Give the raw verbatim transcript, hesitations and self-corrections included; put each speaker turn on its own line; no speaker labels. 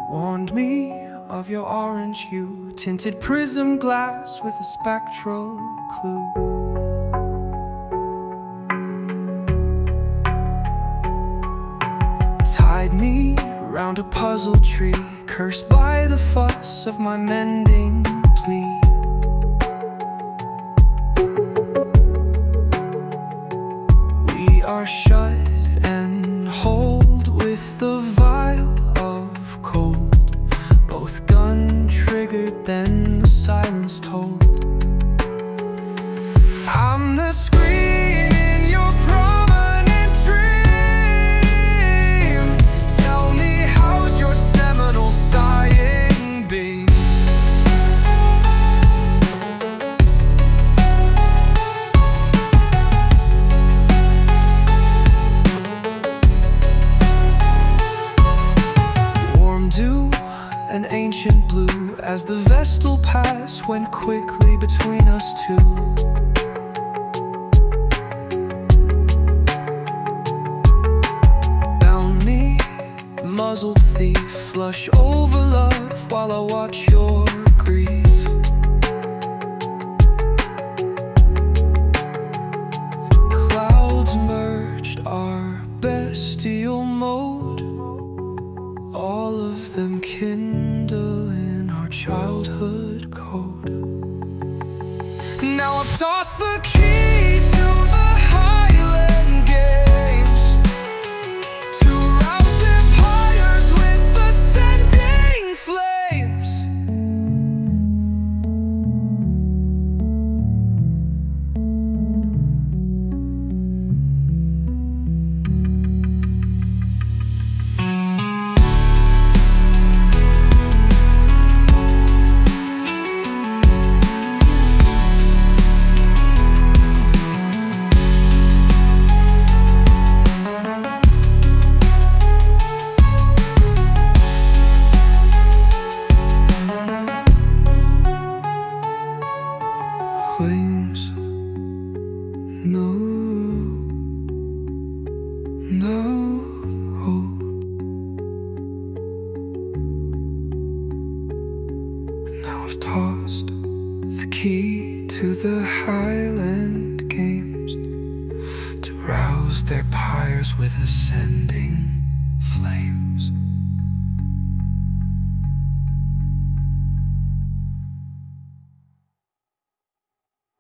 warned me of your orange hue, tinted prism glass with a spectral clue. Tied me round a puzzle tree, cursed by the fuss of my mending plea. We are shut and hold with the vial of cold, both gun-triggered, then the silence told. I'm the screen in your prominent dream. Tell me, how's your seminal sighing beam? Warm dew, an ancient blue, as the Vestal Pass went quickly between us two. Bound me, muzzled thief, flush over love while I watch your grief. Clouds merged our bestial mode, all of them kindle in our childhood code. Now I've tossed the key to the Highland Games, to rouse vampires with the sending flames. Flames, no, no hope. Now I've tossed the key to the Highland Games, to rouse their pyres with ascending flames.